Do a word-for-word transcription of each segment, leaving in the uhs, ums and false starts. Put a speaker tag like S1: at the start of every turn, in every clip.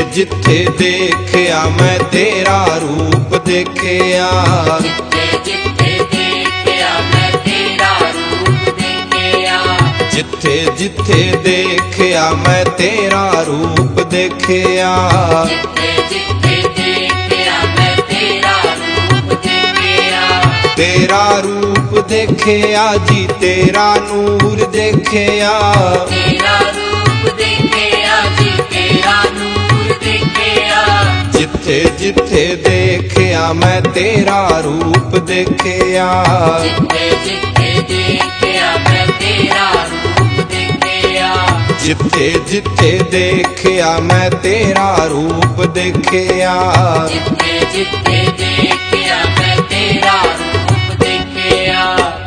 S1: जिथे देखिया मैं तेरा रूप देखिया,
S2: जिथे जिथे देखिया मैं तेरा रूप देखिया,
S1: जिथे जिथे देखिया मैं तेरा रूप देखिया,
S2: जिथे जिथे देखिया मैं तेरा रूप देखिया,
S1: तेरा रूप देखिया जी तेरा नूर देखिया,
S2: तेरा रूप देखिया जी तेरा नूर देखिया,
S1: जिथे जिथे देखिया मैं तेरा रूप देखिया,
S2: जिथे जिथे देखिया मैं तेरा रूप देखिया,
S1: जिथे जिथे देखिया मैं तेरा रूप देखिया,
S2: जिथे जिथे देखिया मैं तेरा रूप देखिया।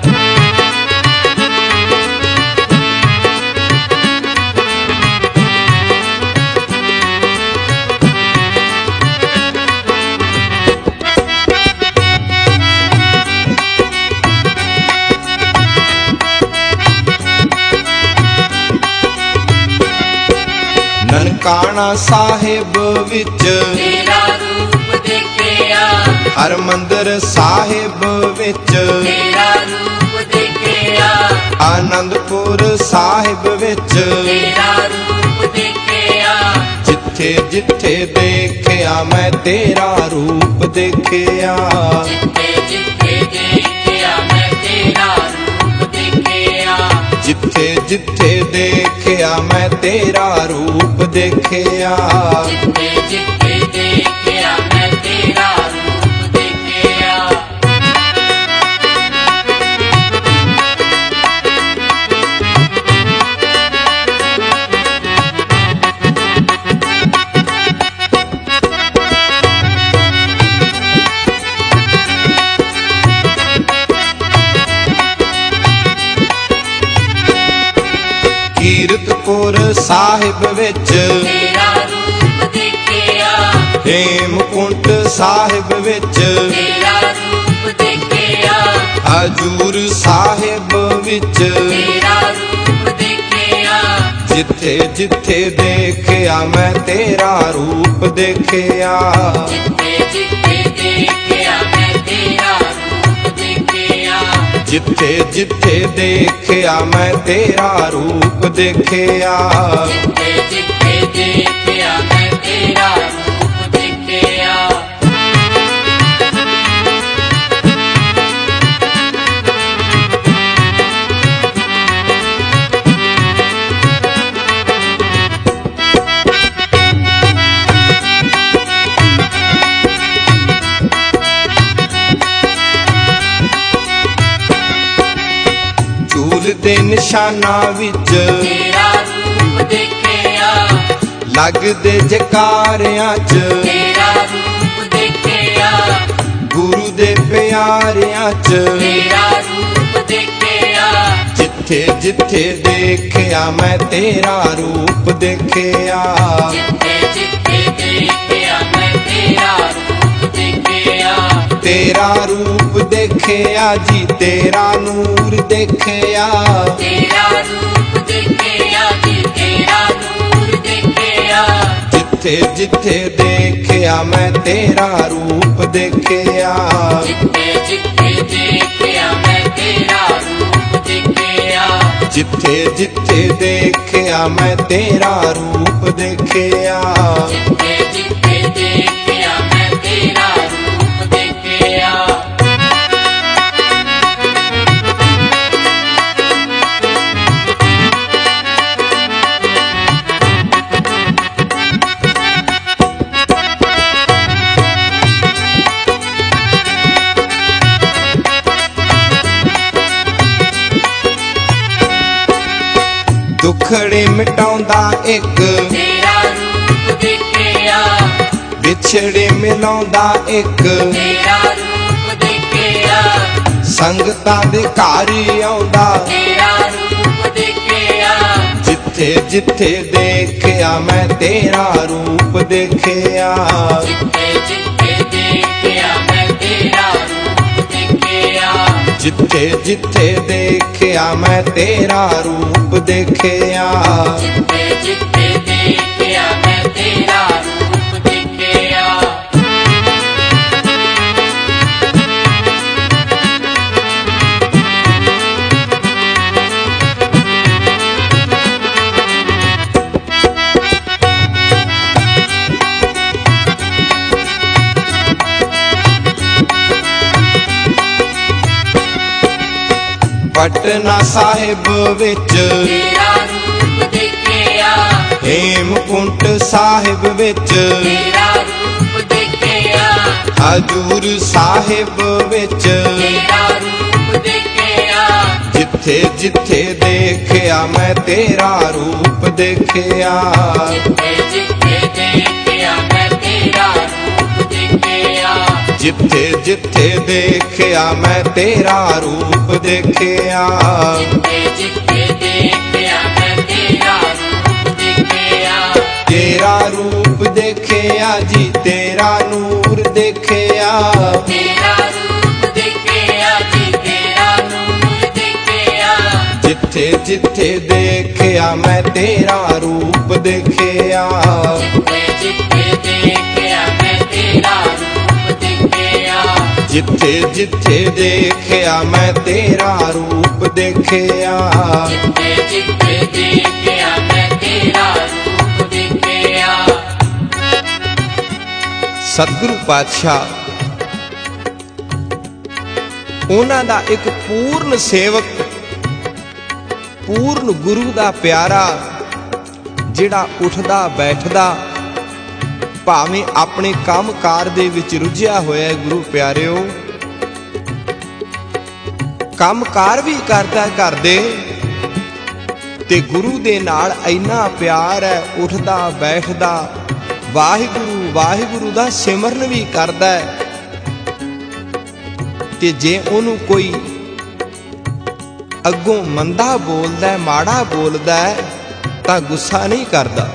S1: ननकाना साहिब विच
S2: तेरा रूप देखिया,
S1: हरमंदिर साहिब विच
S2: तेरा रूप देखिया,
S1: आनंदपुर साहिब विच
S2: तेरा रूप देखिया,
S1: जिथे जिथे देखिया मैं तेरा रूप देखिया,
S2: जिथे जिथे देखिया मैं तेरा रूप देखिया,
S1: जिथे जिथे देखिया मैं तेरा रूप देखिया,
S2: जिथे जिथे देखिया मैं तेरा रूप देखिया।
S1: कीरतपुर साहिब विच
S2: तेरा रूप देखिया,
S1: हेमकुंट साहिब विच
S2: तेरा रूप देखिया,
S1: हजूर साहिब विच
S2: तेरा रूप देखिया,
S1: जिथे जिथे देखिया मैं तेरा रूप देखिया,
S2: जिथे जिथे देखिया मैं तेरा रूप देखिया,
S1: जिथे जिथे देखिया मैं तेरा रूप देखिया,
S2: जिथे जिथे देखिया मैं तेरा रूप देखिया।
S1: चूल दे निशाना विच
S2: तेरा रूप देखिया,
S1: लगदे जकारियां च
S2: तेरा रूप देखिया,
S1: गुरु दे प्यारियां च
S2: तेरा रूप देखिया,
S1: जिथे जिथे देखिया मैं तेरा रूप देखिया,
S2: जिथे जिथे देखिया मैं तेरा रूप देखिया,
S1: तेरा रूप देखिया जी तेरा नूर देखिया,
S2: तेरा रूप देखिया जी तेरा नूर देखिया,
S1: जिथे जिथे देखिया मैं तेरा रूप देखिया,
S2: जिथे जिथे देखिया मैं तेरा रूप देखिया,
S1: जिथे जिथे देखिया मैं तेरा रूप देखिया,
S2: जिथे जिथे देखिया मैं तेरा रूप देखिया।
S1: दुखड़े मिटाउंदा एक
S2: तेरा रूप देखिया,
S1: विछड़े मिलाउंदा एक
S2: तेरा रूप देखिया,
S1: संगतां दे घर आउंदा,
S2: तेरा रूप देखिया,
S1: जिथे जिथे देखिया मैं तेरा रूप देखिया,
S2: जिथे जिथे देखिया मैं तेरा रूप देखिया,
S1: जिथे जिथे देखिया मैं तेरा रूप देखिया,
S2: जिथे जिथे देखिया मैं तेरा रूप
S1: ਪਟਨਾ ਸਾਹਿਬ ਵਿੱਚ
S2: ਤੇਰਾ ਰੂਪ ਦੇਖਿਆ,
S1: ਹੇਮਕੁੰਟ ਸਾਹਿਬ ਵਿੱਚ
S2: ਤੇਰਾ ਰੂਪ ਦੇਖਿਆ,
S1: ਹਜੂਰ ਸਾਹਿਬ ਵਿੱਚ
S2: ਤੇਰਾ ਰੂਪ ਦੇਖਿਆ,
S1: ਜਿੱਥੇ ਜਿੱਥੇ ਦੇਖਿਆ ਮੈਂ ਤੇਰਾ ਰੂਪ ਦੇਖਿਆ।
S2: ਜਿੱਥੇ ਜਿੱਥੇ ਦੇਖਿਆ ਮੈਂ ਤੇਰਾ ਰੂਪ ਦੇਖਿਆ,
S1: ਜਿੱਥੇ ਜਿੱਥੇ ਦੇਖਿਆ ਮੈਂ ਤੇਰਾ ਰੂਪ ਦੇਖਿਆ।
S2: ਜਿੱਥੇ ਜਿੱਥੇ ਦੇਖਿਆ ਮੈਂ ਤੇਰਾ ਰੂਪ ਦੇਖਿਆ,
S1: ਤੇਰਾ ਰੂਪ ਦੇਖਿਆ ਜੀ, ਤੇਰਾ ਨੂਰ ਦੇਖਿਆ।
S2: ਤੇਰਾ ਰੂਪ ਦੇਖਿਆ ਜੀ, ਤੇਰਾ ਨੂਰ ਦੇਖਿਆ,
S1: ਜਿੱਥੇ ਜਿੱਥੇ ਦੇਖਿਆ ਮੈਂ ਤੇਰਾ ਰੂਪ ਦੇਖਿਆ।
S2: ਜਿੱਥੇ ਜਿੱਥੇ ਦੇਖਿਆ ਮੈਂ ਤੇਰਾ ਰੂਪ ਦੇਖਿਆ,
S1: ਜਿੱਥੇ ਜਿੱਥੇ ਦੇਖਿਆ ਮੈਂ ਤੇਰਾ ਰੂਪ ਦੇਖਿਆ।
S2: ਜਿੱਥੇ ਜਿੱਥੇ ਦੇਖਿਆ ਮੈਂ ਤੇਰਾ ਰੂਪ ਦੇਖਿਆ।
S1: ਸਤਿਗੁਰੂ ਪਾਤਸ਼ਾਹ ਉਹਨਾਂ ਦਾ ਇੱਕ ਪੂਰਨ ਸੇਵਕ, ਪੂਰਨ ਗੁਰੂ ਦਾ ਪਿਆਰਾ, ਜਿਹੜਾ ਉੱਠਦਾ ਬੈਠਦਾ ਭਾਵੇਂ ਆਪਣੇ ਕੰਮਕਾਰ ਦੇ ਵਿੱਚ ਰੁੱਝਿਆ ਹੋਇਆ ਹੈ। ਗੁਰੂ ਪਿਆਰਿਓ, ਕੰਮਕਾਰ ਵੀ ਕਰਦਾ ਕਰਦੇ ਤੇ ਗੁਰੂ ਦੇ ਨਾਲ ਇੰਨਾ ਪਿਆਰ ਹੈ, ਉੱਠਦਾ ਬੈਠਦਾ ਵਾਹਿਗੁਰੂ ਵਾਹਿਗੁਰੂ ਦਾ ਸਿਮਰਨ ਵੀ ਕਰਦਾ ਹੈ। ਤੇ ਜੇ ਉਹਨੂੰ ਕੋਈ ਅੱਗੋਂ ਮੰਦਾ ਬੋਲਦਾ, ਮਾੜਾ ਬੋਲਦਾ ਤਾਂ ਗੁੱਸਾ ਨਹੀਂ ਕਰਦਾ।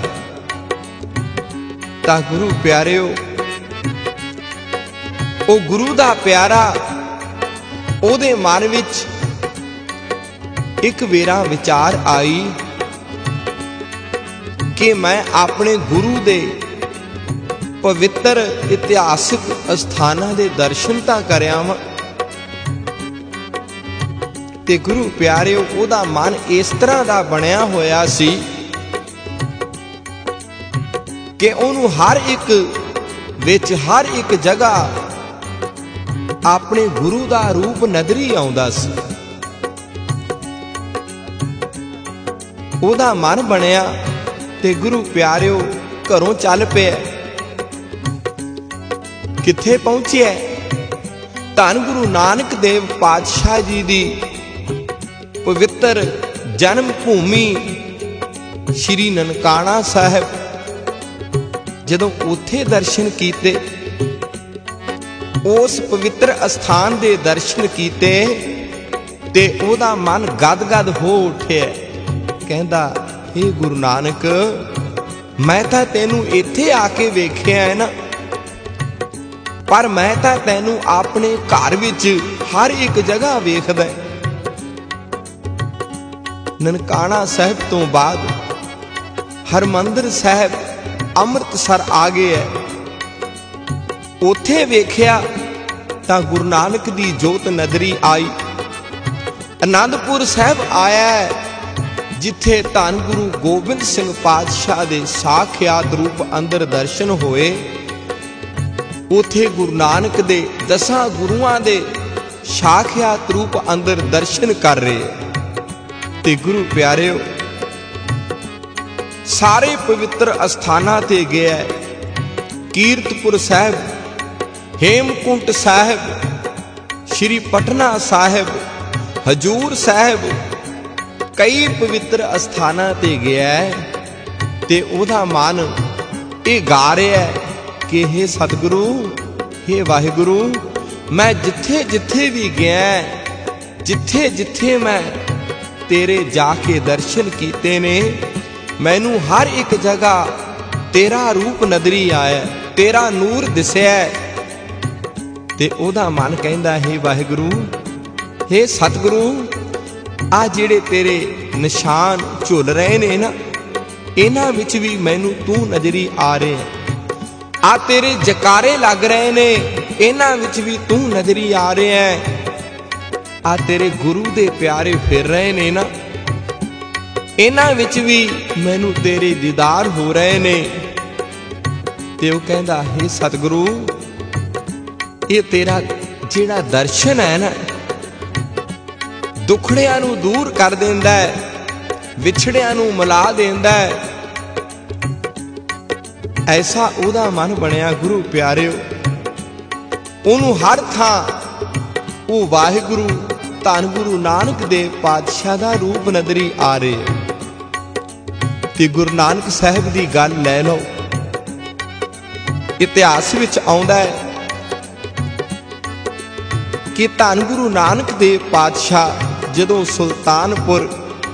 S1: ਤਾਂ ਗੁਰੂ ਪਿਆਰਿਓ, ਉਹ ਗੁਰੂ ਦਾ ਪਿਆਰਾ, ਉਹਦੇ ਮਨ ਵਿੱਚ ਇੱਕ ਵੇਰਾ ਵਿਚਾਰ ਆਈ ਕਿ ਮੈਂ ਆਪਣੇ ਗੁਰੂ ਦੇ ਪਵਿੱਤਰ ਇਤਿਹਾਸਿਕ ਅਸਥਾਨਾਂ ਦੇ ਦਰਸ਼ਨ ਤਾਂ ਕਰਿਆ ਵਾਂ। ਤੇ ਗੁਰੂ ਪਿਆਰਿਓ, ਉਹਦਾ ਮਨ ਇਸ ਤਰ੍ਹਾਂ ਦਾ ਬਣਿਆ ਹੋਇਆ ਸੀ ਕਿ ਉਹਨੂੰ ਹਰ ਇੱਕ ਵਿੱਚ, ਹਰ ਇੱਕ ਜਗ੍ਹਾ ਆਪਣੇ ਗੁਰੂ ਦਾ ਰੂਪ ਨਜ਼ਰੀ ਆਉਂਦਾ ਸੀ। ਉਹਦਾ ਮਨ ਬਣਿਆ ਤੇ ਗੁਰੂ ਪਿਆਰਿਓ ਘਰੋਂ ਚੱਲ ਪਿਆ। ਕਿੱਥੇ ਪਹੁੰਚਿਆ? ਧੰਨ ਗੁਰੂ ਨਾਨਕ ਦੇਵ ਪਾਤਸ਼ਾਹ ਜੀ ਦੀ ਪਵਿੱਤਰ ਜਨਮ ਭੂਮੀ ਸ਼੍ਰੀ ਨਨਕਾਣਾ ਸਾਹਿਬ। ਜਦੋਂ ਉੱਥੇ ਦਰਸ਼ਨ ਕੀਤੇ, ਉਸ ਪਵਿੱਤਰ ਅਸਥਾਨ ਦੇ ਦਰਸ਼ਨ ਕੀਤੇ ਤੇ ਉਹਦਾ ਮਨ ਗਦ-ਗਦ ਹੋ ਉੱਠਿਆ। ਕਹਿੰਦਾ, ਹੇ ਗੁਰੂ ਨਾਨਕ, ਮੈਂ ਤਾਂ ਤੈਨੂੰ ਇੱਥੇ ਆ ਕੇ ਵੇਖਿਆ ਹੈ ਨਾ, ਪਰ ਮੈਂ ਤਾਂ ਤੈਨੂੰ ਆਪਣੇ ਘਰ ਵਿੱਚ ਹਰ ਇੱਕ ਜਗ੍ਹਾ ਵੇਖਦਾ। ਨਨਕਾਣਾ ਸਾਹਿਬ ਤੋਂ ਬਾਅਦ ਹਰਮੰਦਰ ਸਾਹਿਬ ਅੰਮ੍ਰਿਤਸਰ ਆ ਗਏ ਹੈ। ਉੱਥੇ ਵੇਖਿਆ ਤਾਂ ਗੁਰੂ ਨਾਨਕ ਦੀ ਜੋਤ ਨਜ਼ਰੀ ਆਈ। ਅਨੰਦਪੁਰ ਸਾਹਿਬ ਆਇਆ, ਜਿੱਥੇ ਧੰਨ ਗੁਰੂ ਗੋਬਿੰਦ ਸਿੰਘ ਪਾਤਸ਼ਾਹ ਦੇ ਸਾਖਿਆਤ ਰੂਪ ਅੰਦਰ ਦਰਸ਼ਨ ਹੋਏ। ਉੱਥੇ ਗੁਰੂ ਨਾਨਕ ਦੇ ਦਸਾਂ ਗੁਰੂਆਂ ਦੇ ਸਾਖਿਆਤ ਰੂਪ ਅੰਦਰ ਦਰਸ਼ਨ ਕਰ ਰਹੇ। ਤੇ ਗੁਰੂ ਪਿਆਰਿਓ, ਸਾਰੇ ਪਵਿੱਤਰ ਅਸਥਾਨਾਂ ਤੇ ਗਿਆ। ਕੀਰਤਪੁਰ ਸਾਹਿਬ, ਹੇਮਕੁੰਟ ਸਾਹਿਬ, ਸ਼੍ਰੀ ਪਟਨਾ ਸਾਹਿਬ, ਹਜੂਰ ਸਾਹਿਬ, ਕਈ ਪਵਿੱਤਰ ਅਸਥਾਨਾਂ ਤੇ ਗਿਆ ਤੇ ਉਹਦਾ ਮਨ ਇਹ ਗਾ ਰਿਹਾ ਕਿ ਹੇ ਸਤਿਗੁਰੂ, ਹੇ ਵਾਹਿਗੁਰੂ, ਮੈਂ ਜਿੱਥੇ ਜਿੱਥੇ ਵੀ ਗਿਆ, ਜਿੱਥੇ ਜਿੱਥੇ ਮੈਂ ਤੇਰੇ ਜਾ ਕੇ ਦਰਸ਼ਨ ਕੀਤੇ ਨੇ, ਮੈਨੂੰ ਹਰ ਇੱਕ ਜਗ੍ਹਾ ਤੇਰਾ ਰੂਪ ਨਜ਼ਰੀ ਆਇਆ, ਤੇਰਾ ਨੂਰ ਦਿਸਿਆ। ਤੇ ਉਹਦਾ ਮਨ ਕਹਿੰਦਾ, ਹੇ ਵਾਹਿਗੁਰੂ, ਹੇ ਸਤਿਗੁਰੂ, ਆ ਜਿਹੜੇ ਤੇਰੇ ਨਿਸ਼ਾਨ ਝੁੱਲ ਰਹੇ ਨੇ ਨਾ, ਇਹਨਾਂ ਵਿੱਚ ਵੀ ਮੈਨੂੰ ਤੂੰ ਨਜ਼ਰੀ ਆ ਰਿਹਾ। ਆ ਤੇਰੇ ਜਕਾਰੇ ਲੱਗ ਰਹੇ ਨੇ, ਇਹਨਾਂ ਵਿੱਚ ਵੀ ਤੂੰ ਨਜ਼ਰੀ ਆ ਰਿਹਾ। ਆ ਤੇਰੇ ਗੁਰੂ ਦੇ ਪਿਆਰੇ ਫਿਰ ਰਹੇ ਨੇ ਨਾ, ਇਹਨਾਂ ਵਿੱਚ ਵੀ ਮੈਨੂੰ ਤੇਰੇ ਦੀਦਾਰ ਹੋ ਰਹੇ ਨੇ। ਤੇ ਉਹ ਕਹਿੰਦਾ, ਹੇ ਸਤਿਗੁਰੂ, ਇਹ ਤੇਰਾ ਜਿਹੜਾ ਦਰਸ਼ਨ ਹੈ ਨਾ, ਦੁਖੜਿਆਂ ਨੂੰ ਦੂਰ ਕਰ ਦਿੰਦਾ ਹੈ, ਵਿਛੜਿਆਂ ਨੂੰ ਮਿਲਾ ਦਿੰਦਾ ਹੈ। ਐਸਾ ਉਹਦਾ ਮਨ ਬਣਿਆ ਗੁਰੂ ਪਿਆਰਿਓ। ਉਹਨੂੰ ਹਰ ਥਾਂ ਉਹ ਵਾਹਿਗੁਰੂ ਧੰਨ ਗੁਰੂ ਨਾਨਕ ਦੇਵ ਪਾਤਸ਼ਾਹ ਦਾ ਰੂਪ ਨਜ਼ਰੀ ਆ ਰਿਹਾ। ਤੇ ਗੁਰੂ ਨਾਨਕ ਸਾਹਿਬ ਦੀ ਗੱਲ ਲੈ ਲਓ, ਇਤਿਹਾਸ ਵਿੱਚ ਆਉਂਦਾ ਹੈ ਕਿ ਧੰਨ ਗੁਰੂ ਨਾਨਕ ਦੇਵ ਪਾਤਸ਼ਾਹ ਜਦੋਂ ਸੁਲਤਾਨਪੁਰ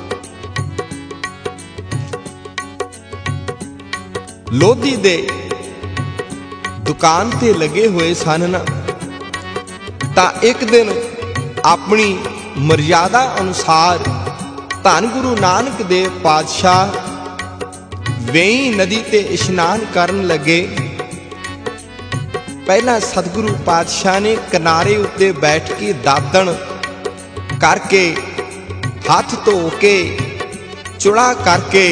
S1: ਲੋਧੀ ਦੇ ਦੁਕਾਨ ਤੇ ਲੱਗੇ ਹੋਏ ਸਨ ਨਾ, ਤਾਂ ਇੱਕ ਦਿਨ ਆਪਣੀ ਮਰਿਆਦਾ ਅਨੁਸਾਰ ਧੰਨ ਗੁਰੂ ਨਾਨਕ ਦੇਵ ਪਾਤਸ਼ਾਹ ਵੇਈ ਨਦੀ ਤੇ ਇਸ਼ਨਾਨ ਕਰਨ ਲੱਗੇ। ਪਹਿਲਾਂ ਸਤਿਗੁਰੂ ਪਾਤਸ਼ਾਹ ਨੇ ਕਿਨਾਰੇ ਉੱਤੇ ਬੈਠ ਕੇ ਦਾਤਣ ਕਰਕੇ, ਹੱਥ ਧੋ ਕੇ, ਚੁਲਾ ਕਰਕੇ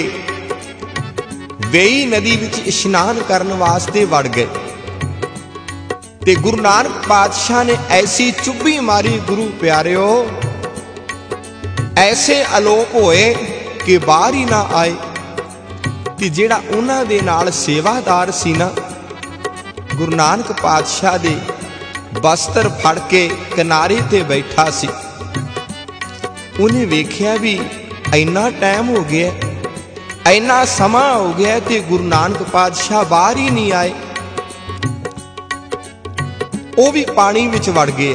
S1: ਵੇਈ ਨਦੀ ਵਿੱਚ ਇਸ਼ਨਾਨ ਕਰਨ ਵਾਸਤੇ ਵੜ ਗਏ। ਤੇ ਗੁਰੂ ਨਾਨਕ ਪਾਤਸ਼ਾਹ ਨੇ ਐਸੀ ਚੁੱਭੀ ਮਾਰੀ ਗੁਰੂ ਪਿਆਰਿਓ, ਐਸੇ ਅਲੋਪ ਹੋਏ ਕਿ ਬਾਹਰ ਹੀ ਨਾ ਆਏ। ਤੇ ਜਿਹੜਾ ਉਹਨਾਂ ਦੇ ਨਾਲ ਸੇਵਾਦਾਰ ਸੀ ਨਾ, ਗੁਰੂ ਨਾਨਕ ਪਾਤਸ਼ਾਹ ਦੇ ਬਸਤਰ ਫੜ ਕੇ ਕਿਨਾਰੇ ਤੇ ਬੈਠਾ ਸੀ। ਉਹਨੇ ਵੇਖਿਆ ਵੀ ਇੰਨਾ ਟਾਈਮ ਹੋ ਗਿਆ, ਇੰਨਾ ਸਮਾਂ ਹੋ ਗਿਆ ਤੇ ਗੁਰੂ ਨਾਨਕ ਪਾਤਸ਼ਾਹ ਬਾਹਰ ਹੀ ਨਹੀਂ ਆਏ। ਉਹ ਵੀ ਪਾਣੀ ਵਿੱਚ ਵੜ ਗਏ।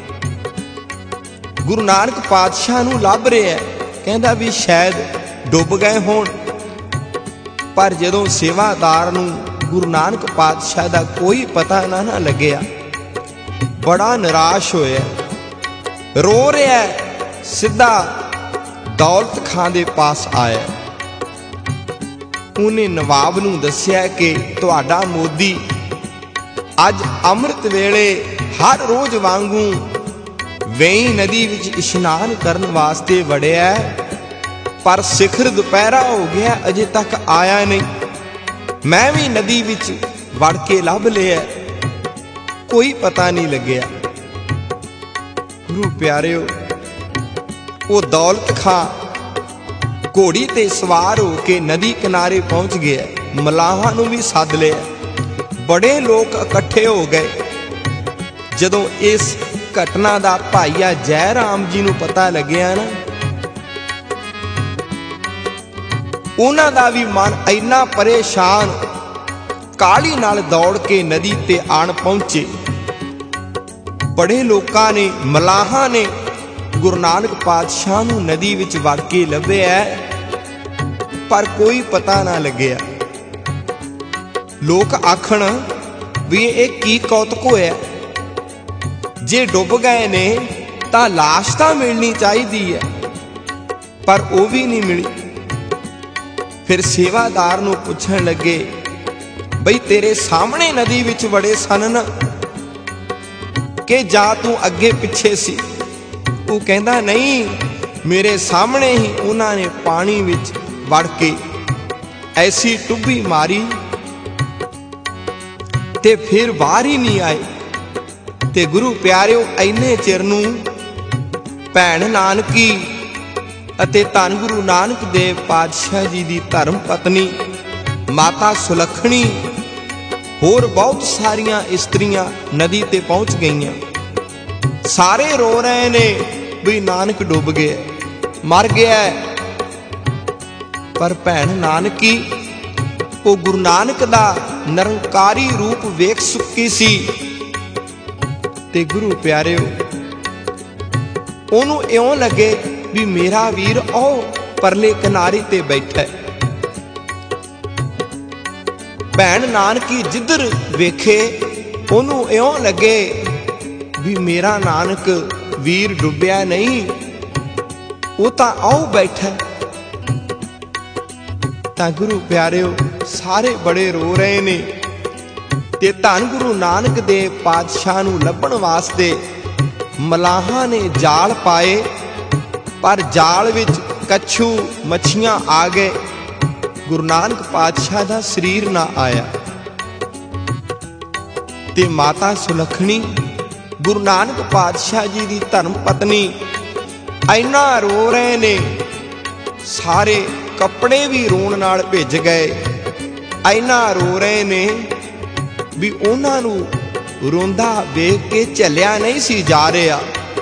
S1: ਗੁਰੂ ਨਾਨਕ ਪਾਤਸ਼ਾਹ ਨੂੰ ਲੱਭ ਰਿਹਾ, ਕਹਿੰਦਾ ਵੀ ਸ਼ਾਇਦ ਡੁੱਬ ਗਏ ਹੋਣ। ਪਰ ਜਦੋਂ ਸੇਵਾਦਾਰ ਨੂੰ ਗੁਰੂ ਨਾਨਕ ਪਾਤਸ਼ਾਹ ਦਾ ਕੋਈ ਪਤਾ ਨਾ ਨਾ ਲੱਗਿਆ, ਬੜਾ ਨਿਰਾਸ਼ ਹੋਇਆ, ਰੋ ਰਿਹਾ। ਸਿੱਧਾ ਦੌਲਤ ਖਾਂ ਦੇ ਪਾਸ ਆਇਆ। ਉਹਨੇ ਨਵਾਬ ਨੂੰ ਦੱਸਿਆ ਕਿ ਤੁਹਾਡਾ ਮੋਦੀ ਅੱਜ ਅੰਮ੍ਰਿਤ ਵੇਲੇ ਹਰ ਰੋਜ਼ ਵਾਂਗੂ ਵੇਈ ਨਦੀ ਵਿੱਚ ਇਸ਼ਨਾਨ ਕਰਨ ਵਾਸਤੇ ਵੜਿਆ, ਪਰ ਸਿਖਰ ਦੁਪਹਿਰਾ ਹੋ ਗਿਆ, ਅਜੇ ਤੱਕ ਆਇਆ ਨਹੀਂ। ਮੈਂ ਵੀ ਨਦੀ ਵਿੱਚ ਵੜ ਕੇ ਲੱਭ ਲਿਆ, ਕੋਈ ਪਤਾ ਨਹੀਂ ਲੱਗਿਆ। ਗੁਰੂ ਪਿਆਰਿਓ, ਉਹ ਦੌਲਤ ਖਾਂ ਘੋੜੀ ਤੇ ਸਵਾਰ ਹੋ ਕੇ ਨਦੀ ਕਿਨਾਰੇ ਪਹੁੰਚ ਗਿਆ। ਮਲਾਹਾਂ ਨੂੰ ਵੀ ਸੱਦ ਲਿਆ, ਬੜੇ ਲੋਕ ਇਕੱਠੇ ਹੋ ਗਏ। ਜਦੋਂ ਇਸ ਘਟਨਾ ਦਾ ਭਾਈਆ ਜੈ ਰਾਮ ਜੀ ਨੂੰ ਪਤਾ ਲੱਗਿਆ ਨਾ, ਉਹਨਾਂ ਦਾ ਵੀ ਮਨ ਇੰਨਾ ਪਰੇਸ਼ਾਨ, ਕਾਹਲੀ ਨਾਲ ਦੌੜ ਕੇ ਨਦੀ ਤੇ ਆਣ ਪਹੁੰਚੇ। ਬੜੇ ਲੋਕਾਂ ਨੇ, ਮਲਾਹਾਂ ਨੇ ਗੁਰੂ ਨਾਨਕ ਪਾਤਸ਼ਾਹ ਨੂੰ ਨਦੀ ਵਿੱਚ ਵੜ ਕੇ ਲੱਭਿਆ, ਪਰ ਕੋਈ ਪਤਾ ਨਾ ਲੱਗਿਆ। ਲੋਕ ਆਖਣ ਵੀ ਇਹ ਕੀ ਕੌਤਕ ਹੋਇਆ, ਜੇ ਡੁੱਬ ਗਏ ਨੇ ਤਾਂ ਲਾਸ਼ ਤਾਂ ਮਿਲਣੀ ਚਾਹੀਦੀ ਹੈ, ਪਰ ਉਹ ਵੀ ਨਹੀਂ ਮਿਲੀ। ਫਿਰ ਸੇਵਾਦਾਰ ਨੂੰ ਪੁੱਛਣ ਲੱਗੇ, ਬਈ ਤੇਰੇ ਸਾਹਮਣੇ ਨਦੀ ਵਿੱਚ ਵੜੇ ਸਨ ਨਾ, ਕਿ ਜਾਂ ਤੂੰ ਅੱਗੇ ਪਿੱਛੇ ਸੀ? ਉਹ ਕਹਿੰਦਾ ਨਹੀਂ, ਮੇਰੇ ਸਾਹਮਣੇ ਹੀ ਉਹਨਾਂ ਨੇ ਪਾਣੀ ਵਿੱਚ ਵੜ ਕੇ ਐਸੀ ਟੁੱਬੀ ਮਾਰੀ ਤੇ ਫਿਰ ਬਾਹਰ ਹੀ ਨਹੀਂ ਆਏ। ਤੇ ਗੁਰੂ ਪਿਆਰਿਓ, ਇੰਨੇ ਚਿਰ ਨੂੰ ਭੈਣ ਨਾਨਕੀ ਅਤੇ ਧੰਨ ਗੁਰੂ ਨਾਨਕ ਦੇਵ ਪਾਤਸ਼ਾਹ ਜੀ ਦੀ ਧਰਮ ਪਤਨੀ ਮਾਤਾ ਸੁਲੱਖਣੀ, ਹੋਰ ਬਹੁਤ ਸਾਰੀਆਂ ਇਸਤਰੀਆਂ ਨਦੀ ਤੇ ਪਹੁੰਚ ਗਈਆਂ। ਸਾਰੇ ਰੋ ਰਹੇ ਨੇ ਵੀ ਨਾਨਕ ਡੁੱਬ ਗਿਆ, ਮਰ ਗਿਆ। ਪਰ ਭੈਣ ਨਾਨਕੀ ਉਹ ਗੁਰੂ ਨਾਨਕ ਦਾ ਨਿਰੰਕਾਰੀ ਰੂਪ ਵੇਖ ਚੁੱਕੀ ਸੀ। ਤੇ ਗੁਰੂ ਪਿਆਰਿਓ, ਉਹਨੂੰ ਇਉਂ ਲੱਗੇ ਵੀ ਮੇਰਾ ਵੀਰ ਉਹ ਪਰਲੇ ਕਿਨਾਰੇ ਤੇ ਬੈਠਾ। ਭੈਣ ਨਾਨਕੀ ਜਿੱਧਰ ਵੇਖੇ ਉਹਨੂੰ ਇਉਂ ਲੱਗੇ ਵੀ ਮੇਰਾ ਨਾਨਕ ਵੀਰ ਡੁੱਬਿਆ ਨਹੀਂ, ਉਹ ਤਾਂ ਆਉ ਬੈਠਾ। ਤਾਂ ਗੁਰੂ ਪਿਆਰਿਓ, ਸਾਰੇ ਬੜੇ ਰੋ ਰਹੇ ਨੇ। ਤੇ ਧੰਨ ਗੁਰੂ ਨਾਨਕ ਦੇਵ ਪਾਤਸ਼ਾਹ ਨੂੰ ਲੱਭਣ ਵਾਸਤੇ ਮਲਾਹਾਂ ਨੇ ਜਾਲ ਪਾਏ, ਪਰ ਜਾਲ ਵਿੱਚ ਕੱਛੂ ਮੱਛੀਆਂ ਆ ਗਏ। ਗੁਰੂ ਨਾਨਕ ਪਾਤਸ਼ਾਹ ਦਾ ਸਰੀਰ ਨਾ ਆਇਆ। ਤੇ ਮਾਤਾ ਸੁਲੱਖਣੀ ਗੁਰੂ ਨਾਨਕ ਪਾਤਸ਼ਾਹ ਜੀ ਦੀ ਧਰਮ ਪਤਨੀ ਇੰਨਾ ਰੋ ਰਹੇ ਨੇ, ਸਾਰੇ ਕੱਪੜੇ ਵੀ ਰੋਣ ਨਾਲ ਭਿੱਜ ਗਏ। ਇੰਨਾ ਰੋ ਰਹੇ ਨੇ ਵੀ ਉਹਨਾਂ ਨੂੰ ਰੋਂਦਾ ਵੇਖ ਕੇ ਝੱਲਿਆ ਨਹੀਂ ਸੀ ਜਾ ਰਿਹਾ।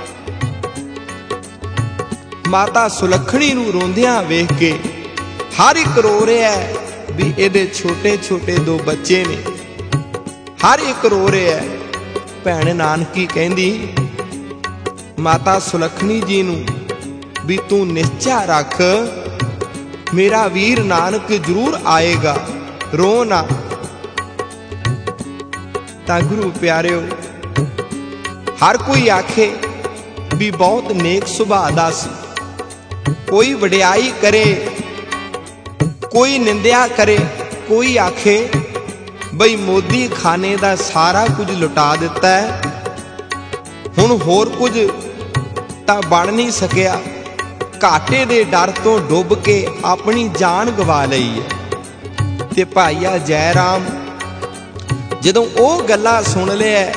S1: ਮਾਤਾ ਸੁਲੱਖਣੀ ਨੂੰ ਰੋਂਦਿਆਂ ਵੇਖ ਕੇ ਹਰ ਇੱਕ ਰੋ ਰਿਹਾ ਵੀ ਇਹਦੇ ਛੋਟੇ ਛੋਟੇ ਦੋ ਬੱਚੇ ਨੇ, ਹਰ ਇੱਕ ਰੋ ਰਿਹਾ। ਭੈਣ ਨਾਨਕੀ ਕਹਿੰਦੀ ਮਾਤਾ ਸੁਲੱਖਣੀ ਜੀ ਨੂੰ ਵੀ ਤੂੰ ਨਿਸ਼ਚਾ ਰੱਖ, ਮੇਰਾ ਵੀਰ ਨਾਨਕ ਜ਼ਰੂਰ ਆਏਗਾ, ਰੋ ਨਾ। ਤਾਂ ਗੁਰੂ ਪਿਆਰਿਓ, ਹਰ ਕੋਈ ਆਖੇ ਵੀ ਬਹੁਤ ਨੇਕ ਸੁਭਾਅ ਦਾ ਸੀ, ਕੋਈ ਵਡਿਆਈ ਕਰੇ, ਕੋਈ ਨਿੰਦਿਆ ਕਰੇ, ਕੋਈ ਆਖੇ ਬਈ ਮੋਦੀ ਖਾਨੇ ਦਾ ਸਾਰਾ ਕੁਝ ਲੁਟਾ ਦਿੱਤਾ ਹੈ, ਹੁਣ ਹੋਰ ਕੁਝ ਤਾਂ ਬਣ ਨਹੀਂ ਸਕਿਆ, ਘਾਟੇ ਦੇ ਡਰ ਤੋਂ ਡੁੱਬ ਕੇ ਆਪਣੀ ਜਾਨ ਗਵਾ ਲਈ ਹੈ। ਤੇ ਭਾਈਆ ਜੈ ਰਾਮ ਜਦੋਂ ਉਹ ਗੱਲਾਂ ਸੁਣ ਲਿਆ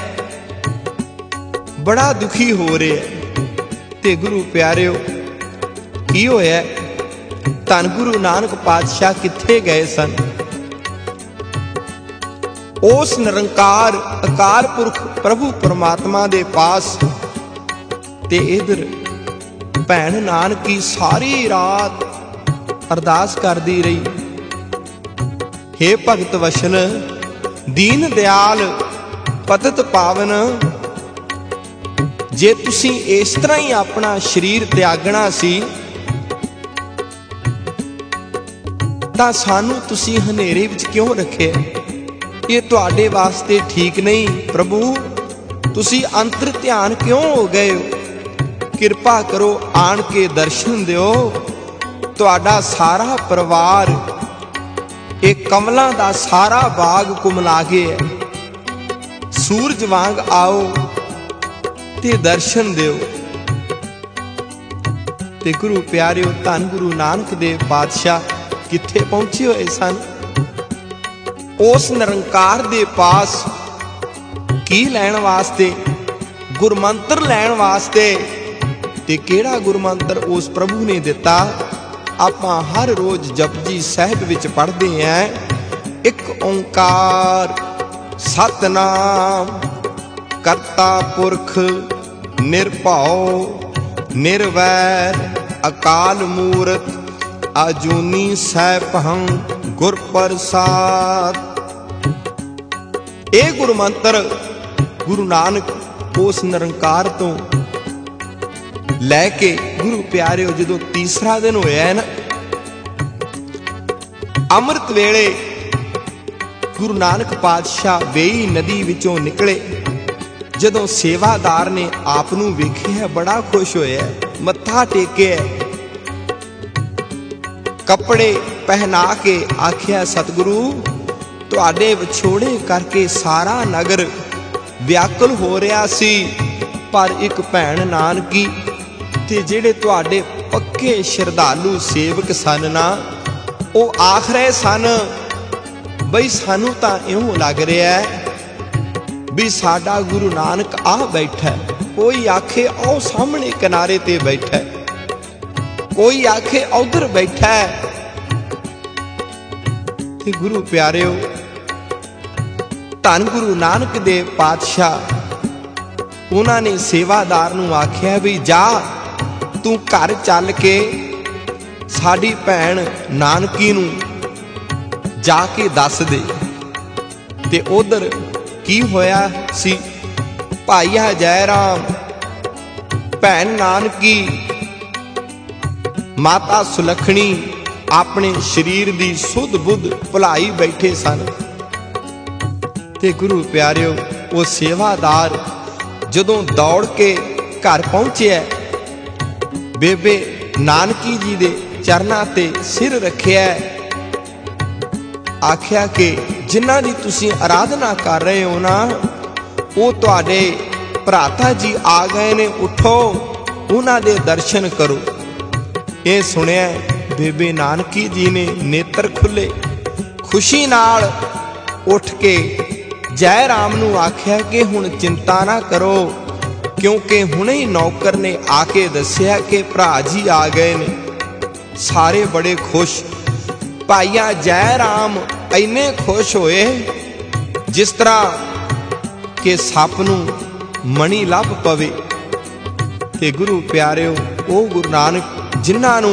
S1: ਬੜਾ ਦੁਖੀ ਹੋ ਰਿਹਾ। ਤੇ ਗੁਰੂ ਪਿਆਰਿਓ, ਕੀ ਹੋਇਆ? ਧੰਨ ਗੁਰੂ ਨਾਨਕ ਪਾਤਸ਼ਾਹ ਕਿੱਥੇ ਗਏ ਸਨ? ਉਸ ਨਿਰੰਕਾਰ ਅਕਾਲ ਪੁਰਖ ਪ੍ਰਭੂ ਪਰਮਾਤਮਾ ਦੇ ਪਾਸ। ਤੇ ਇਧਰ ਭੈਣ ਨਾਨਕੀ ਸਾਰੀ ਰਾਤ ਅਰਦਾਸ ਕਰਦੀ ਰਹੀ, ਹੇ ਭਗਤ ਵਸ਼ਲ, ਦੀਨ ਦਿਆਲ, ਪਤਿਤ ਪਾਵਨ, ਜੇ ਤੁਸੀਂ ਇਸ ਤਰ੍ਹਾਂ ਹੀ ਆਪਣਾ ਸਰੀਰ ਤਿਆਗਣਾ ਸੀ ਤਾਂ ਸਾਨੂੰ ਤੁਸੀਂ ਹਨੇਰੇ ਵਿੱਚ ਕਿਉਂ ਰੱਖਿਆ? ਇਹ ਤੁਹਾਡੇ ਵਾਸਤੇ ਠੀਕ ਨਹੀਂ। ਪ੍ਰਭੂ, ਤੁਸੀਂ ਅੰਤਰ ਧਿਆਨ ਕਿਉਂ ਹੋ ਗਏ ਹੋ? ਕਿਰਪਾ ਕਰੋ, ਆਣ ਕੇ ਦਰਸ਼ਨ ਦਿਓ। ਤੁਹਾਡਾ ਸਾਰਾ ਪਰਿਵਾਰ ਇਹ ਕਮਲਾਂ ਦਾ ਸਾਰਾ ਬਾਗ ਕੁਮਲਾ ਗਿਆ ਹੈ, ਸੂਰਜ ਵਾਂਗ ਆਓ ਤੇ ਦਰਸ਼ਨ ਦਿਓ। ਤੇ ਗੁਰੂ ਪਿਆਰਿਓ, ਧੰਨ ਗੁਰੂ ਨਾਨਕ ਦੇਵ ਪਾਤਸ਼ਾਹ ਕਿੱਥੇ ਪਹੁੰਚੇ ਹੋਏ ਸਨ? ਉਸ ਨਿਰੰਕਾਰ ਦੇ ਪਾਸ। ਕੀ ਲੈਣ ਵਾਸਤੇ? ਗੁਰਮੰਤਰ ਲੈਣ ਵਾਸਤੇ। ਤੇ ਕਿਹੜਾ ਗੁਰਮੰਤਰ ਉਸ ਪ੍ਰਭੂ ਨੇ ਦਿੱਤਾ? ਆਪਾਂ ਹਰ ਰੋਜ਼ ਜਪਜੀ ਸਾਹਿਬ ਵਿੱਚ ਪੜ੍ਹਦੇ ਆਂ, ਇੱਕ ਓੰਕਾਰ ਸਤਨਾਮ ਕਰਤਾ ਪੁਰਖ ਨਿਰਭਉ ਨਿਰਵੈਰ ਅਕਾਲ ਮੂਰਤ ਅਜੂਨੀ ਸੈਭੰ ਗੁਰ ਪ੍ਰਸਾਦ। ਇਹ ਗੁਰਮੰਤਰ ਗੁਰੂ ਨਾਨਕ ਉਸ ਨਿਰੰਕਾਰ ਤੋਂ ਲੈ ਕੇ, ਗੁਰੂ ਪਿਆਰਿਓ, ਜਦੋਂ ਤੀਸਰਾ ਦਿਨ ਹੋਇਆ ਨਾ, ਅੰਮ੍ਰਿਤ ਵੇਲੇ ਗੁਰੂ ਨਾਨਕ ਪਾਤਸ਼ਾਹ ਵੇਈ ਨਦੀ ਵਿੱਚੋਂ ਨਿਕਲੇ। ਜਦੋਂ ਸੇਵਾਦਾਰ ਨੇ ਆਪ ਨੂੰ ਵੇਖਿਆ ਬੜਾ ਖੁਸ਼ ਹੋਇਆ, ਮੱਥਾ ਟੇਕਿਆ, ਕੱਪੜੇ ਪਹਿਨਾ ਕੇ ਆਖਿਆ, ਸਤਿਗੁਰੂ, ਤੁਹਾਡੇ ਵਿਛੋੜੇ ਕਰਕੇ ਸਾਰਾ ਨਗਰ ਵਿਆਕੁਲ ਹੋ ਰਿਹਾ ਸੀ, ਪਰ ਇੱਕ ਭੈਣ ਨਾਨਕੀ ਤੇ ਜਿਹੜੇ ਤੁਹਾਡੇ ਪੱਕੇ ਸ਼ਰਧਾਲੂ ਸੇਵਕ ਸਨ ਨਾ, ਉਹ ਆਖ ਰਹੇ ਸਨ ਬਈ ਸਾਨੂੰ ਤਾਂ ਇਉਂ ਲੱਗ ਰਿਹਾ ਵੀ ਸਾਡਾ ਗੁਰੂ ਨਾਨਕ ਆ ਬੈਠਾ। ਕੋਈ ਆਖੇ ਉਹ ਸਾਹਮਣੇ ਕਿਨਾਰੇ ਤੇ ਬੈਠਾ, ਕੋਈ ਆਖੇ ਉਧਰ ਬੈਠਾ। ਤੇ ਗੁਰੂ ਪਿਆਰਿਓ, ਧੰਨ ਗੁਰੂ ਨਾਨਕ ਦੇਵ ਪਾਤਸ਼ਾਹ, ਉਹਨਾਂ ਨੇ ਸੇਵਾਦਾਰ ਨੂੰ ਆਖਿਆ ਵੀ ਜਾ ਤੂੰ ਘਰ ਚੱਲ ਕੇ ਸਾਡੀ ਭੈਣ ਨਾਨਕੀ ਨੂੰ ਜਾ ਕੇ ਦੱਸ ਦੇ। ਤੇ ਉਧਰ ਕੀ ਹੋਇਆ ਸੀ? ਭਾਈਆ ਜੈ ਰਾਮ, ਭੈਣ ਨਾਨਕੀ, ਮਾਤਾ ਸੁਲੱਖਣੀ ਆਪਣੇ ਸਰੀਰ ਦੀ ਸੁਧ ਬੁੱਧ ਭੁਲਾਈ ਬੈਠੇ ਸਨ। ਤੇ ਗੁਰੂ ਪਿਆਰਿਓ, ਉਹ ਸੇਵਾਦਾਰ ਜਦੋਂ ਦੌੜ ਕੇ ਘਰ ਪਹੁੰਚਿਆ, ਬੇਬੇ ਨਾਨਕੀ ਜੀ ਦੇ ਚਰਨਾਂ ਤੇ ਸਿਰ ਰੱਖਿਆ, ਆਖਿਆ ਕਿ ਜਿਨ੍ਹਾਂ ਦੀ ਤੁਸੀਂ ਆਰਾਧਨਾ ਕਰ ਰਹੇ ਹੋ ਨਾ, ਉਹ ਤੁਹਾਡੇ ਭਰਾਤਾ ਜੀ ਆ ਗਏ ਨੇ, ਉਠੋ ਉਹਨਾਂ ਦੇ ਦਰਸ਼ਨ ਕਰੋ। ਇਹ ਸੁਣਿਆ ਬੇਬੇ ਨਾਨਕੀ ਜੀ ਨੇ ਨੇਤਰ ਖੁੱਲੇ, ਖੁਸ਼ੀ ਨਾਲ ਉੱਠ ਕੇ ਜੈ ਰਾਮ ਨੂੰ ਆਖਿਆ ਕਿ ਹੁਣ ਚਿੰਤਾ ਨਾ ਕਰੋ, क्योंकि हुणे ही नौकर ने आके दस्या कि भरा जी आ गए ने। सारे बड़े खुश। भाईया जै राम इन्ने खुश होए जिस तरह कि सप नूं मणी लभ पवे। ते गुरु प्यारिओ ओ गुरु नानक जिन्हां नूं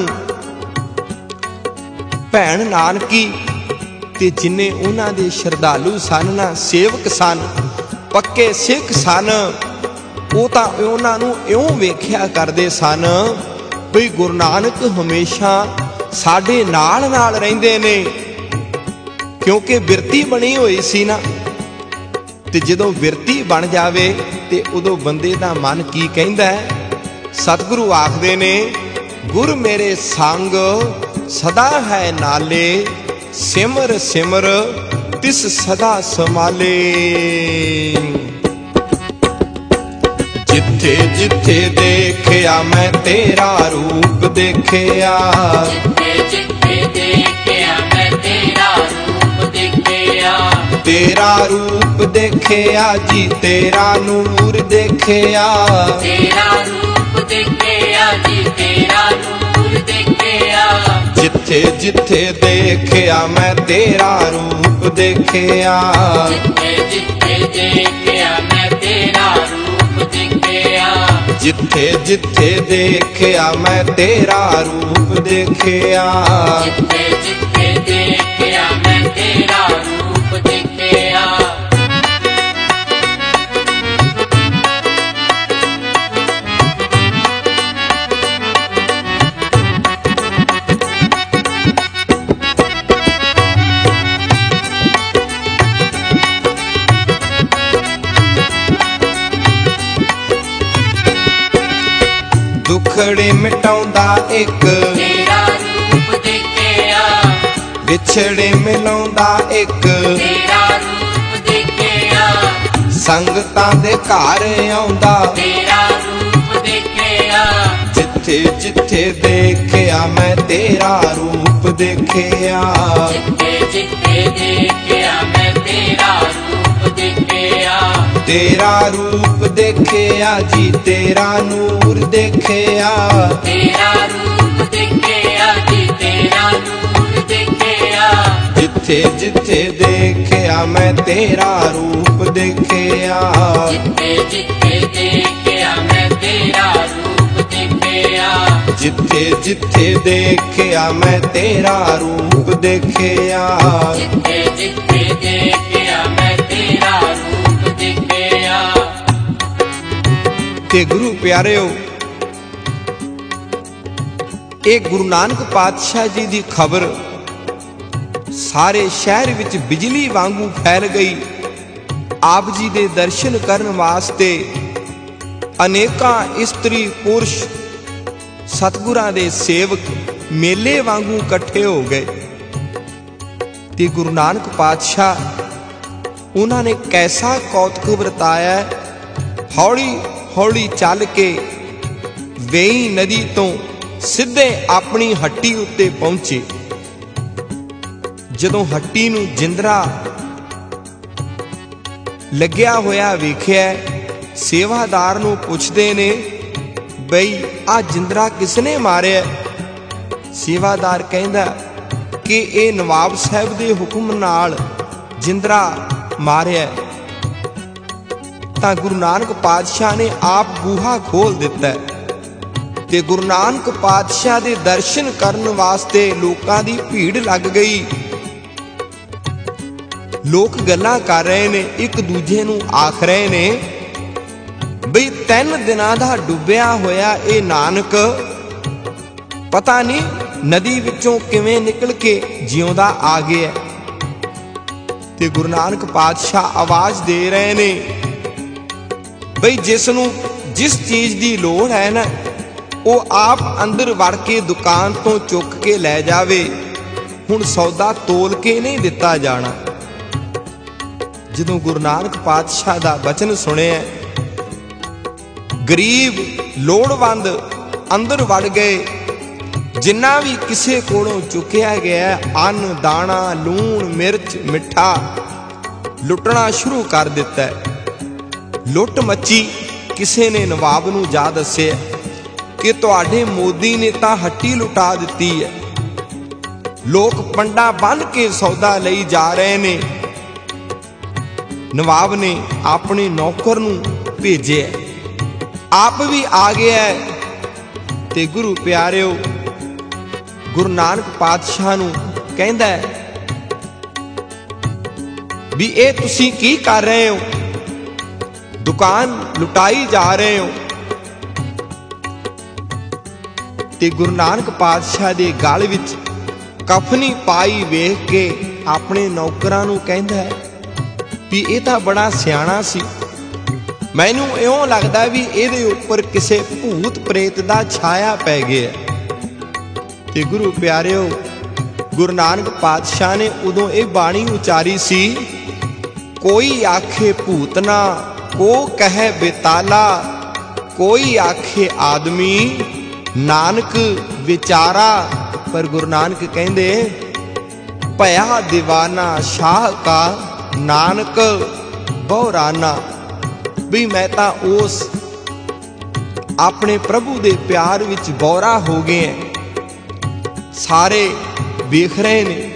S1: भैण नानकी ते जिन्ने उन्हां दे श्रद्धालु सन ना सेवक सन पक्के सिख सन ਉਹ ਤਾਂ ਉਹਨਾਂ ਨੂੰ ਇਉਂ ਵੇਖਿਆ ਕਰਦੇ ਸਨ ਵੀ ਗੁਰੂ ਨਾਨਕ ਹਮੇਸ਼ਾ ਸਾਡੇ ਨਾਲ ਨਾਲ ਰਹਿੰਦੇ ਨੇ, ਕਿਉਂਕਿ ਬਿਰਤੀ ਬਣੀ ਹੋਈ ਸੀ ਨਾ। ਤੇ ਜਦੋਂ ਬਿਰਤੀ ਬਣ ਜਾਵੇ ਤੇ ਉਦੋਂ ਬੰਦੇ ਦਾ ਮਨ ਕੀ ਕਹਿੰਦਾ ਹੈ? ਸਤਿਗੁਰੂ ਆਖਦੇ ਨੇ ਗੁਰ ਮੇਰੇ ਸੰਗ ਸਦਾ ਹੈ ਨਾਲੇ, ਸਿਮਰ ਸਿਮਰ ਤਿਸ ਸਦਾ ਸਮਾਲੇ। जिथे जिथे देखिया मैं तेरा रूप देखिया,
S2: जिथे जिथे देखिया मैं तेरा रूप देखिया।
S1: तेरा रूप देखिया जी तेरा नूर देखिया,
S2: तेरा रूप देखिया जी तेरा नूर देखिया।
S1: जिथे जिथे देखिया मैं तेरा रूप देखिया,
S2: जिथे जिथे देखिया मैं तेरा रूप देखिया।
S1: जिथे जिथे देखिया मैं तेरा रूप देखिया,
S2: जिथे जिथे देखिया मैं तेरा रूप देखिया।
S1: दुखड़े मिटाउंदा एक
S2: तेरा रूप देखिया,
S1: विछड़े मिलाउंदा एक
S2: तेरा रूप देखिया।
S1: संगतां दे घर आउंदा
S2: तेरा रूप देखिया,
S1: जिथे जिथे देखिया मैं तेरा रूप देखिया,
S2: जिथे जिथे देखिया मैं तेरा रूप देखिया।
S1: तेरा रूप देखिया जी तेरा नूर देखिया,
S2: तेरा रूप देखिया जी तेरा नूर देखिया।
S1: जिथे जिथे देखिया मैं तेरा रूप देखिया,
S2: जिथे जिथे देखिया मैं तेरा रूप देखिया।
S1: जिथे जिथे देखिया मैं तेरा रूप देखिया,
S2: जिथे जिथे देखिया मैं तेरा रूप देखिया।
S1: ते गुरु प्यारिओ एक गुरु नानक पातशाह जी दी खबर सारे शहर विच बिजली वांगू फैल गई। आप जी दे दर्शन करन वास्ते अनेकां इस्त्री पुरुष सतगुरां दे सेवक मेले वांगू इकट्ठे हो गए। ते गुरु नानक पातशाह उन्हां ने कैसा कौतक वरताया। हौली हौली चल के वेई नदी तो सिद्धे अपनी हट्टी उत्ते पहुंचे। जदों हट्टी नूं जिंदरा लग्या होया वेखिया, सेवादार नूं पुछदे ने बई आ जिंदरा किसने मारिया? सेवादार कहंदा कि ए नवाब साहब दे हुक्म नाल जिंदरा मारिया। तां गुरु नानक पातशाह ने आप बूहा खोल दिता ते गुरु नानक पातशाह दे दर्शन करन वास्ते लोकां दी भीड़ लग गई। लोग गल्लां कर रहे ने, एक दूजे नूं आख रहे ने बई तीन दिनां दा डुबिया होया ए नानक पता नहीं नदी विचों किवें निकल के जिउंदा आ गया। ते गुरु नानक पातशाह आवाज दे रहे ने बई जिसनूं जिस चीज दी लोड़ है ना वो आप अंदर वड़ के दुकान तो चुक के लै जावे। हुण सौदा तोल के नहीं दिता जाना। जदों गुरु नानक पातशाह दा वचन सुनिया, गरीब लोड़वंद अंदर वड़ गए। जिन्ना भी किसे कोलों चुकिया गया अन्न दाना लूण मिर्च मिठा लुटना शुरू कर दिता है। लुट मची ਕਿਸੇ ਨੇ ਨਵਾਬ ਨੂੰ ਜਾ ਦੱਸਿਆ ਕਿ ਤੁਹਾਡੇ ਮੋਦੀ ਨੇ ਤਾਂ ਹੱਟੀ ਲੁਟਾ ਦਿੱਤੀ ਹੈ, ਲੋਕ ਪੰਡਾ ਬੰਨ ਕੇ ਸੌਦਾ ਲਈ ਜਾ ਰਹੇ ਨੇ। ਨਵਾਬ ਨੇ ਆਪਣੇ ਨੌਕਰ ਨੂੰ ਭੇਜਿਆ, ਆਪ ਵੀ ਆ ਗਿਆ ਤੇ ਗੁਰੂ ਪਿਆਰਿਓ ਗੁਰੂ ਨਾਨਕ ਪਾਤਸ਼ਾਹ ਨੂੰ ਕਹਿੰਦਾ ਵੀ ਇਹ ਤੁਸੀਂ ਕੀ ਕਰ ਰਹੇ ਹੋ, ਦੁਕਾਨ ਲੁਟਾਈ ਜਾ ਰਹੇ ਹੋ। ਤੇ ਗੁਰੂ ਨਾਨਕ ਪਾਤਸ਼ਾਹ ਦੇ ਗਲ ਵਿੱਚ ਕਫਨੀ ਪਾਈ ਵੇਖ ਕੇ ਆਪਣੇ ਨੌਕਰਾਂ ਨੂੰ ਕਹਿੰਦਾ ਵੀ ਇਹ ਤਾਂ ਬੜਾ ਸਿਆਣਾ ਸੀ, ਮੈਨੂੰ ਇਉਂ ਲੱਗਦਾ ਵੀ ਇਹਦੇ ਉੱਪਰ ਕਿਸੇ ਭੂਤ ਪ੍ਰੇਤ ਦਾ ਛਾਇਆ ਪੈ ਗਿਆ। ਤੇ ਗੁਰੂ ਪਿਆਰਿਓ ਗੁਰੂ ਨਾਨਕ ਪਾਤਸ਼ਾਹ ਨੇ ਉਦੋਂ ਇਹ ਬਾਣੀ ਉਚਾਰੀ ਸੀ, ਕੋਈ ਆਖੇ ਭੂਤਨਾ ਕੋ ਕਹੇ ਬੇਤਾਲਾ, ਕੋਈ ਆਖੇ ਆਦਮੀ ਨਾਨਕ ਵਿਚਾਰਾ। ਪਰ ਗੁਰੂ ਨਾਨਕ ਕਹਿੰਦੇ ਭਇਆ ਦੀਵਾਨਾ ਸ਼ਾਹ ਕਾ ਨਾਨਕ ਬਹੁਰਾਨਾ, ਵੀ ਮੈਂ ਤਾਂ ਉਸ ਆਪਣੇ ਪ੍ਰਭੂ ਦੇ ਪਿਆਰ ਵਿੱਚ ਬੌਰਾ ਹੋ ਗਿਆ। ਸਾਰੇ ਵੇਖ ਰਹੇ ਨੇ।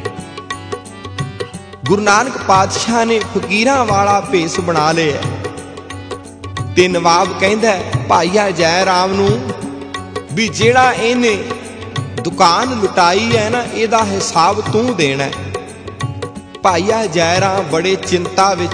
S1: ਗੁਰੂ ਨਾਨਕ ਪਾਤਸ਼ਾਹ ਨੇ ਫਕੀਰਾਂ ਵਾਲਾ ਭੇਸ ਬਣਾ ਲਿਆ ਤੇ ਨਵਾਬ ਕਹਿੰਦਾ ਭਾਈਆ ਜੈ ਰਾਮ ਨੂੰ ਵੀ ਜਿਹੜਾ ਇਹਨੇ ਦੁਕਾਨ ਲੁਟਾਈ ਹੈ ਨਾ, ਇਹਦਾ ਹਿਸਾਬ ਤੂੰ ਦੇਣਾ। ਭਾਈਆ ਜੈ ਰਾਮ ਬੜੇ ਚਿੰਤਾ ਵਿੱਚ,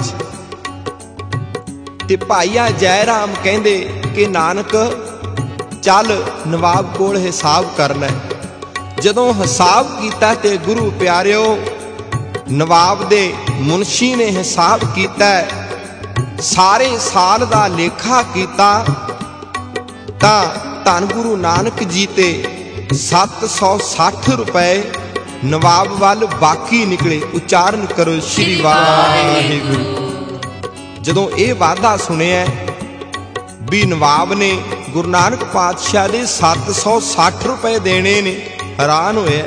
S1: ਤੇ ਭਾਈਆ ਜੈ ਰਾਮ ਕਹਿੰਦੇ ਕਿ ਨਾਨਕ ਚੱਲ ਨਵਾਬ ਕੋਲ ਹਿਸਾਬ ਕਰ ਲੈ। ਜਦੋਂ ਹਿਸਾਬ ਕੀਤਾ ਤੇ ਗੁਰੂ ਪਿਆਰਿਓ ਨਵਾਬ ਦੇ ਮੁਨਸ਼ੀ ਨੇ ਹਿਸਾਬ ਕੀਤਾ, ਸਾਰੇ ਸਾਲ ਦਾ ਲੇਖਾ ਕੀਤਾ ਤਾਂ ਧੰਨ ਗੁਰੂ ਨਾਨਕ ਜੀ ਤੇ ਸੱਤ ਸੌ ਸੱਠ ਰੁਪਏ ਨਵਾਬ ਵੱਲ ਬਾਕੀ ਨਿਕਲੇ। ਉਚਾਰਨ ਕਰੋ ਸ਼੍ਰੀ ਵਾਹਿਗੁਰੂ। ਜਦੋਂ ਇਹ ਵਾਅਦਾ ਸੁਣਿਆ ਵੀ ਨਵਾਬ ਨੇ ਗੁਰੂ ਨਾਨਕ ਪਾਤਸ਼ਾਹ ਦੇ ਸੱਤ ਸੌ ਸੱਠ ਰੁਪਏ ਦੇਣੇ ਨੇ, ਹੈਰਾਨ ਹੋਇਆ,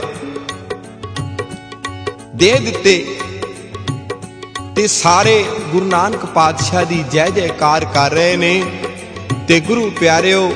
S1: ਦੇ ਦਿੱਤੇ। ਤੇ ਸਾਰੇ ਗੁਰੂ ਨਾਨਕ ਪਾਤਸ਼ਾਹ ਦੀ ਜੈ ਜੈਕਾਰ ਕਰ ਰਹੇ ਨੇ। ਤੇ ਗੁਰੂ ਪਿਆਰਿਓ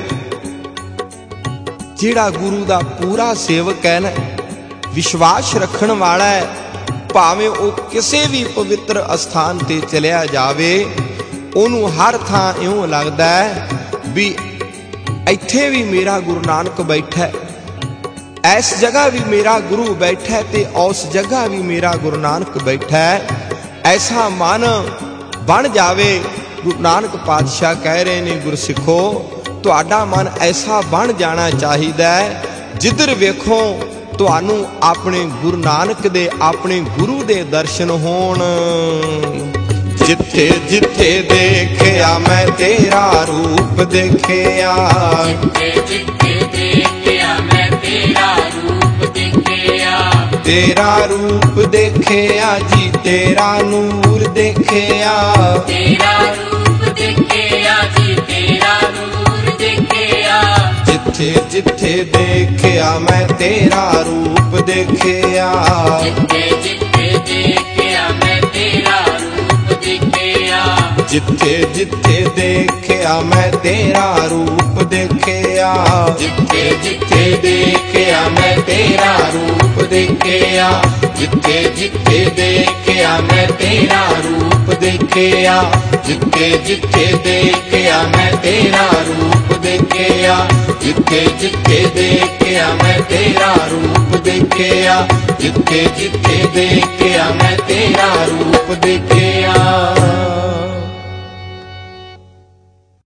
S1: ਜਿਹੜਾ ਗੁਰੂ ਦਾ ਪੂਰਾ ਸੇਵਕ ਹੈ ਨਾ, ਵਿਸ਼ਵਾਸ ਰੱਖਣ ਵਾਲਾ ਹੈ, ਭਾਵੇਂ ਉਹ ਕਿਸੇ ਵੀ ਪਵਿੱਤਰ ਅਸਥਾਨ ਤੇ ਚਲਿਆ ਜਾਵੇ, ਉਹਨੂੰ ਹਰ ਥਾਂ ਇਉਂ ਲੱਗਦਾ ਹੈ ਵੀ ਇੱਥੇ ਵੀ ਮੇਰਾ ਗੁਰੂ ਨਾਨਕ ਬੈਠਾ ਹੈ, ਇਸ ਜਗ੍ਹਾ ਵੀ ਮੇਰਾ ਗੁਰੂ ਬੈਠਾ ਹੈ ਤੇ ਉਸ ਜਗ੍ਹਾ ਵੀ ਮੇਰਾ ਗੁਰੂ ਨਾਨਕ ਬੈਠਾ ਹੈ। ਐਸਾ ਮਨ ਬਣ ਜਾਵੇ। ਗੁਰੂ ਨਾਨਕ ਪਾਤਸ਼ਾਹ ਕਹਿ ਰਹੇ ਨੇ ਗੁਰਸਿੱਖੋ, ਤੁਹਾਡਾ ਮਨ ਐਸਾ ਬਣ ਜਾਣਾ ਚਾਹੀਦਾ ਹੈ ਜਿੱਧਰ ਵੇਖੋ ਤੁਹਾਨੂੰ ਆਪਣੇ ਗੁਰੂ ਨਾਨਕ ਦੇ, ਆਪਣੇ ਗੁਰੂ ਦੇ ਦਰਸ਼ਨ ਹੋਣ। ਜਿੱਥੇ ਜਿੱਥੇ ਦੇਖਿਆ ਮੈਂ ਤੇਰਾ ਰੂਪ ਦੇਖਿਆ,
S2: ਜਿੱਥੇ ਜਿੱਥੇ ਦੇਖਿਆ ਮੈਂ ਤੇਰਾ ਰੂਪ ਦੇਖਿਆ,
S1: ਤੇਰਾ ਰੂਪ ਦੇਖਿਆ ਜੀ, ਤੇਰਾ ਨੂਰ ਦੇਖਿਆ,
S2: ਤੇਰਾ ਰੂਪ ਦੇਖਿਆ ਜੀ, ਤੇਰਾ ਨੂਰ ਦੇਖਿਆ।
S1: ਜਿੱਥੇ ਜਿੱਥੇ ਦੇਖਿਆ ਮੈਂ ਤੇਰਾ ਰੂਪ ਦੇਖਿਆ,
S2: ਜਿੱਥੇ ਜਿੱਥੇ ਦੇਖਿਆ ਮੈਂ ਤੇਰਾ ਰੂਪ ਦੇਖਿਆ,
S1: ਜਿੱਥੇ ਜਿੱਥੇ ਦੇਖਿਆ ਮੈਂ ਤੇਰਾ ਰੂਪ ਦੇਖਿਆ,
S2: ਜਿੱਥੇ ਜਿੱਥੇ ਦੇਖਿਆ ਮੈਂ ਤੇਰਾ ਰੂਪ ਦੇਖਿਆ, ਜਿੱਥੇ ਜਿੱਥੇ ਦੇਖਿਆ ਮੈਂ ਤੇਰਾ ਰੂਪ ਦੇਖਿਆ, ਜਿੱਥੇ ਜਿੱਥੇ ਦੇਖਿਆ ਮੈਂ ਤੇਰਾ ਰੂਪ ਦੇਖਿਆ, ਜਿੱਥੇ ਜਿੱਥੇ ਦੇਖਿਆ ਮੈਂ ਤੇਰਾ ਰੂਪ ਦੇਖਿਆ, ਜਿੱਥੇ ਜਿੱਥੇ ਦੇਖਿਆ ਮੈਂ ਤੇਰਾ ਰੂਪ ਦੇਖਿਆ।